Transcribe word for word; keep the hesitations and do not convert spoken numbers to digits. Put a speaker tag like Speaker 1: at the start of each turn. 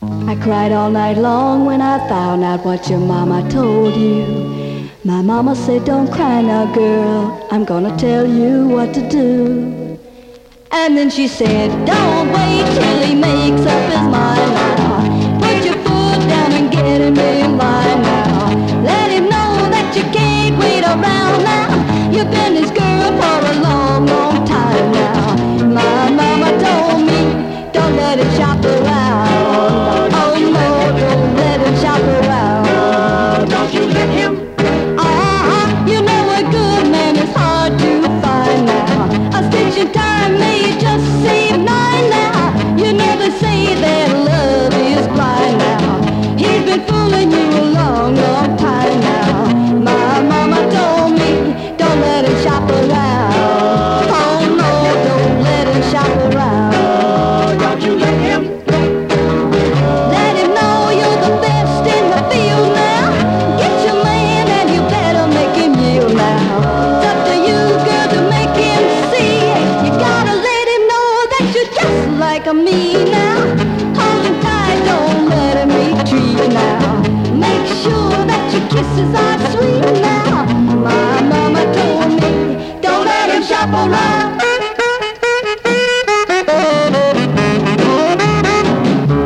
Speaker 1: I cried all night long when I found out what your mama told you. My mama said, don't cry now, girl, I'm gonna tell you what to do. And then she said, don't wait till he makes up his mind now. Put your foot down and get him in line now. Let him know that you can't wait around now. You've been his girl for a long, long time now. My mama told me, don't let him shop around. Oh no, don't let him shop around.
Speaker 2: Don't you let him.
Speaker 1: Uh-huh, you know a good man is hard to find now. A stitch in time may just save nine now. You know they say that love is blind now. He's been fooling you a long, long time now. My mama told me, don't let him shop around. Oh no, don't let him shop around.
Speaker 2: Don't you let him.
Speaker 1: Let him know you're the best in the field now. Get your man and you better make him yield now. It's up to you, girl, to make him see. You gotta let him know that you're just like me now. Hold him tight, don't let him retreat now. Make sure that your kisses are sweet now. My mama told me, don't let him shop around.